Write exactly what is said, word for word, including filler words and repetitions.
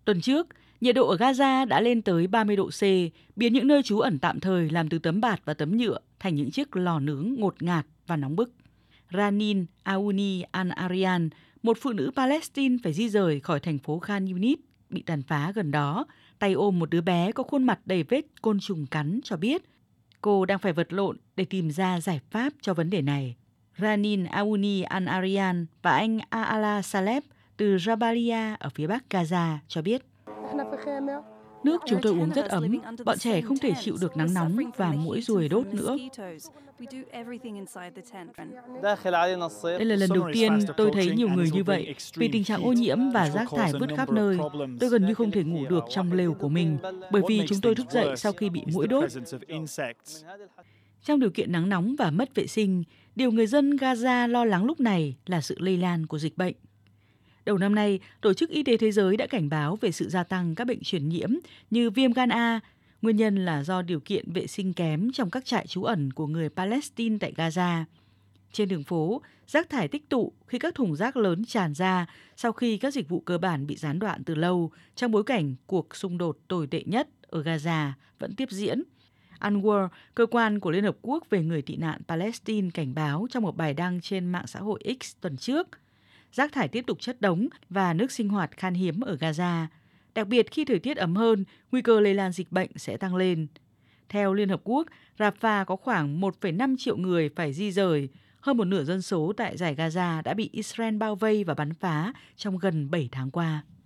Tuần trước, nhiệt độ ở Gaza đã lên tới ba mươi độ C, biến những nơi trú ẩn tạm thời làm từ tấm bạt và tấm nhựa thành những chiếc lò nướng ngột ngạt và nóng bức. Ranin Aouni Al-Arian, một phụ nữ Palestine phải di rời khỏi thành phố Khan Yunis bị tàn phá gần đó, tay ôm một đứa bé có khuôn mặt đầy vết côn trùng cắn, cho biết cô đang phải vật lộn để tìm ra giải pháp cho vấn đề này. Ranin Aouni Al-Arian và anh Aala Saleh từ Jabalia ở phía bắc Gaza cho biết, nước chúng tôi uống rất ấm, bọn trẻ không thể chịu được nắng nóng và muỗi ruồi đốt nữa. Đây là lần đầu tiên tôi thấy nhiều người như vậy vì tình trạng ô nhiễm và rác thải vứt khắp nơi. Tôi gần như không thể ngủ được trong lều của mình bởi vì chúng tôi thức dậy sau khi bị muỗi đốt. Trong điều kiện nắng nóng và mất vệ sinh, điều người dân Gaza lo lắng lúc này là sự lây lan của dịch bệnh. Đầu năm nay, Tổ chức Y tế Thế giới đã cảnh báo về sự gia tăng các bệnh truyền nhiễm như viêm gan A. Nguyên nhân là do điều kiện vệ sinh kém trong các trại trú ẩn của người Palestine tại Gaza. Trên đường phố, rác thải tích tụ khi các thùng rác lớn tràn ra sau khi các dịch vụ cơ bản bị gián đoạn từ lâu trong bối cảnh cuộc xung đột tồi tệ nhất ở Gaza vẫn tiếp diễn. u en rờ vê a, cơ quan của Liên Hợp Quốc về người tị nạn Palestine, cảnh báo trong một bài đăng trên mạng xã hội X tuần trước. Rác thải tiếp tục chất đống và nước sinh hoạt khan hiếm ở Gaza. Đặc biệt khi thời tiết ấm hơn, nguy cơ lây lan dịch bệnh sẽ tăng lên. Theo Liên Hợp Quốc, Rafah có khoảng một phẩy năm triệu người phải di rời. Hơn một nửa dân số tại dải Gaza đã bị Israel bao vây và bắn phá trong gần bảy tháng qua.